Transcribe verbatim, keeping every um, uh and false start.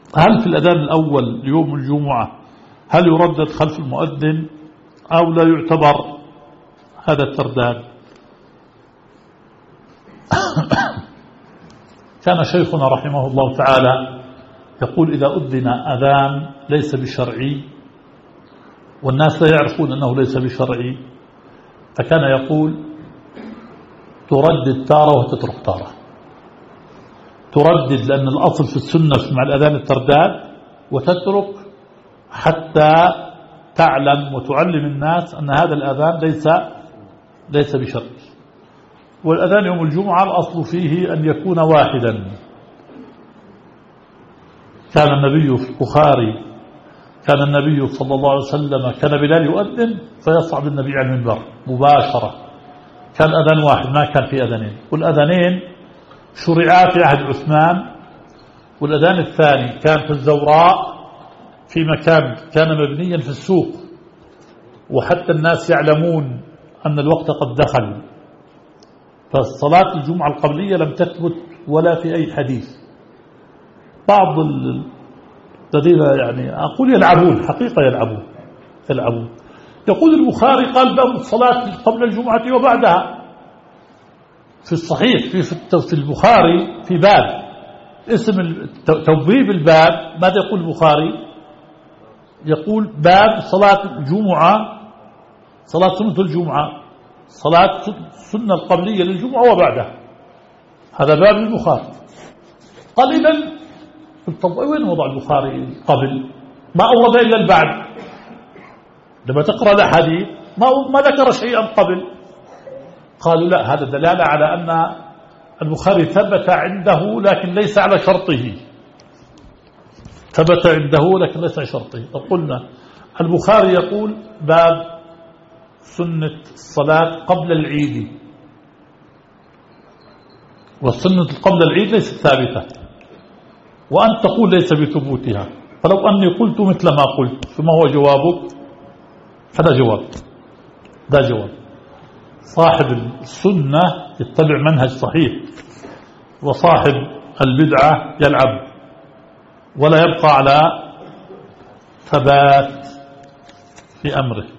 هل في الأذان الأول ليوم الجمعة هل يردد خلف المؤذن أو لا يعتبر هذا الترداد؟ كان شيخنا رحمه الله تعالى يقول إذا أذن أذان ليس بشرعي والناس لا يعرفون أنه ليس بشرعي، فكان يقول تردد تارة وتترك تارة. تردد لأن الأصل في السنة مع الأذان الترداد، وتترك حتى تعلم وتعلم الناس أن هذا الأذان ليس ليس بشرعي. والأذان يوم الجمعة الأصل فيه أن يكون واحدا. كان النبي في البخاري كان النبي صلى الله عليه وسلم كان بلال يؤذن فيصعد النبي على المنبر مباشرة، كان أذان واحد ما كان في أذانين، والأذانين شرعا في عهد عثمان، والأذان الثاني كان في الزوراء في مكان كان مبنيا في السوق، وحتى الناس يعلمون أن الوقت قد دخل. فالصلاة الجمعة القبلية لم تثبت ولا في أي حديث. بعض الذين يعني أقول يلعبون حقيقة يلعبون يلعبون يقول البخاري قال باب الصلاة قبل الجمعة وبعدها. في الصحيح في في البخاري في باب اسم توبيب الباب ماذا يقول البخاري؟ يقول باب صلاة الجمعة، صلاة سنة الجمعة، صلاة السنة القبلية للجمعة وبعدها. هذا باب البخاري. قال إذن طب وين وضع البخاري قبل؟ ما أورد إلا البعد. لما تقرأ الحديث ما ما ذكر شيئا قبل. قالوا لا، هذا دلالة على أن البخاري ثبت عنده لكن ليس على شرطه، ثبت عنده لكن ليس على شرطه. قلنا البخاري يقول باب سنة الصلاة قبل العيد، والسنة قبل العيد ليست ثابتة، وأنت تقول ليس بثبوتها. فلو أني قلت مثل ما قلت فما هو جوابك؟ هذا جواب، ده جواب. صاحب السنة يتبع منهج صحيح، وصاحب البدعة يلعب ولا يبقى على ثبات في أمره.